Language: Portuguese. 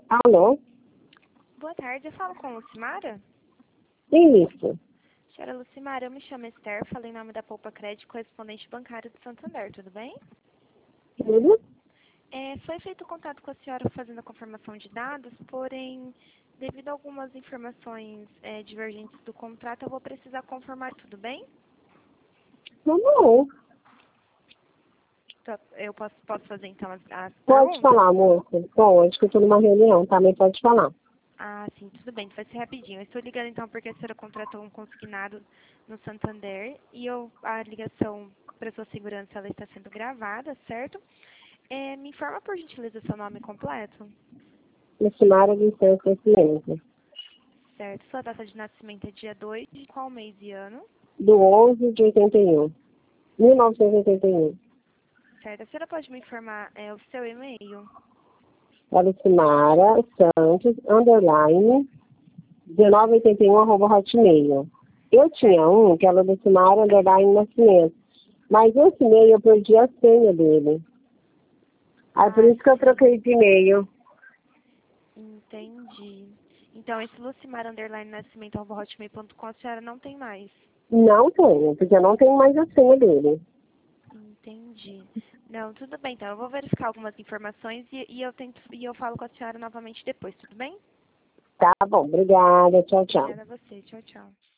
Alô? Boa tarde, eu falo com a Lucimara? Isso. Senhora Lucimara, eu me chamo Esther, falei em nome da Poupa Crédito, correspondente bancário de Santander, tudo bem? Tudo? Foi feito contato com a senhora fazendo a confirmação de dados, porém, devido a algumas informações divergentes do contrato, eu vou precisar confirmar, tudo bem? Não. Eu posso fazer então as Pode perguntas? falar, moça. Pode, que eu tô numa reunião, também pode falar. Ah, sim, tudo bem, vai ser rapidinho. Eu estou ligando então porque a senhora contratou um consignado no Santander e a ligação para sua segurança ela está sendo gravada, certo? Me informa por gentileza seu nome completo. Lucimara Vicência Ciência. Certo, sua data de nascimento é dia 2 de qual mês e ano? Do 11 de 81. 1981. Certo, a senhora pode me informar o seu e-mail? É Lucimara Santos, underline, 1981, @hotmail. Eu tinha um, que era Lucimara, underline, Nascimento. Mas esse e-mail eu perdi a senha dele. Aí por isso que eu troquei de e-mail. Entendi. Então, esse Lucimar underline nascimento @hotmail.com a senhora não tem mais. Não tenho, porque eu não tenho mais a senha dele. Entendi. Não, tudo bem, então. Eu vou verificar algumas informações e eu falo com a senhora novamente depois, tudo bem? Tá bom, obrigada. Tchau, tchau. Obrigada a você. Tchau, tchau.